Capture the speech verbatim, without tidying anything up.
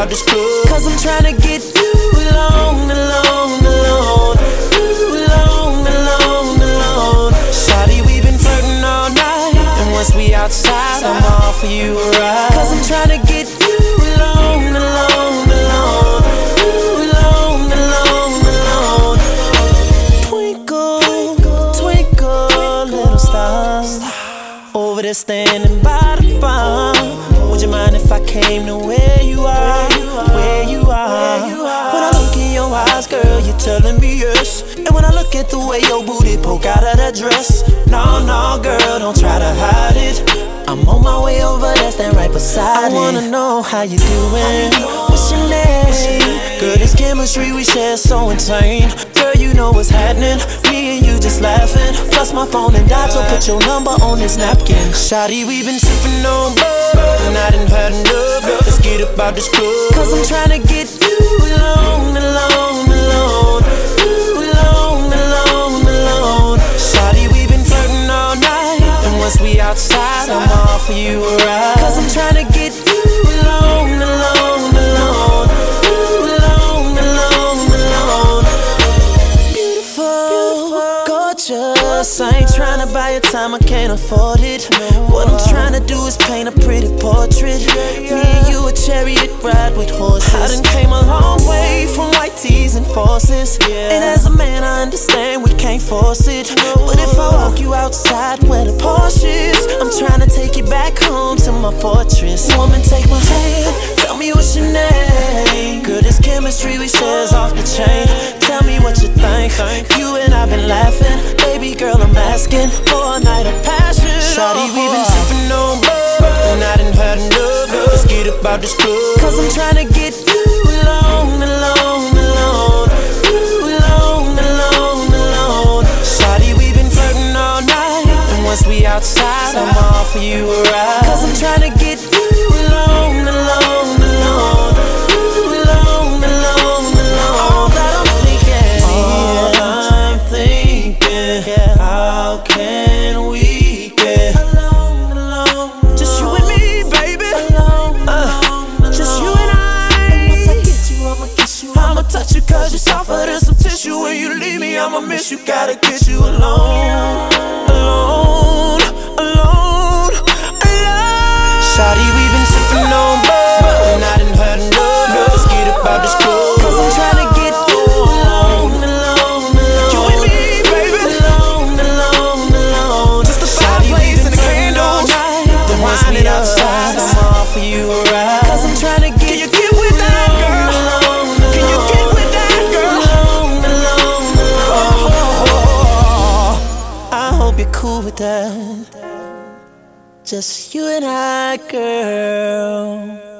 about this club. Cause I'm tryna get you alone, alone, alone. You alone, alone, alone. Shawty, we been flirting all night, and once we outside, I'ma offer you a ride. Cause I'm tryna get you alone, alone, alone. You alone, alone, alone. Twinkle, twinkle, little star, over there standing by the phone. Would you mind if I came to where you are, where you are? When I look in your eyes, girl, you're telling me yes. And when I look at the way your booty poke out of that dress, no, no, girl, don't try to hide it. I'm on my way over there, stand right beside it. I wanna know how you doing, what's your name? Girl, this chemistry we share so insane. Girl, you know what's happening, me and you just laughing. Plus my phone and died, so put your number on this napkin. Shawty, we been sipping on bub, and I done had enough. Let's get about this club. Cause I'm tryna get you alone, alone, alone. You alone, alone, alone. Shawty, we been flirting all night, and once we outside, I'ma offer you a ride. Cause I'm tryna get you alone, alone, alone. You alone, alone, alone. Beautiful, gorgeous. I ain't tryna buy your time, I can't afford it. What I'm tryna do is paint a pretty portrait. Me and you a chariot ride with horses. I done came a long way from white tees and forces. And as a man I understand we can't force it. But if I walk you outside where the Porsche is, I'm tryna take you back home to my fortress. Woman, take my hand, tell me what's your name. Girl, this chemistry we share's off the chain. Tell me what you think. You and I been laughing, baby girl, I'm asking for a night of passion. Shawty, we been sipping on bub, and I done had enough. Let's get about this club. Cause I'm tryna get you alone, alone, alone. You alone, alone, alone. Shawty, we been flirting all night, and once we outside, I'ma offer you a ride. Cause I'm tryna get you alone, alone, alone. You alone, alone, alone. All that I'm thinking, all I'm thinking, how can we get alone, alone? Just you and me, baby. Alone, uh, just you and I. Once I get you, I'ma kiss you, I'ma touch you, cause you're softer than some tissue. When you leave me, I'ma miss you. Gotta get you alone, alone, alone, alone. Shawty, we been sipping on bub, and I done had enough. Let's get about this club. Cause I'm tryna get you alone, alone, alone. You and me, baby. Alone, alone, alone. Just a fireplace and a candle. Then once we outside, I'ma offer you a ride. Cause I'm tryna get. Can you get with that, girl? Can you get with that, girl? Alone, alone, alone. I hope you're cool with that. Just you and I, girl.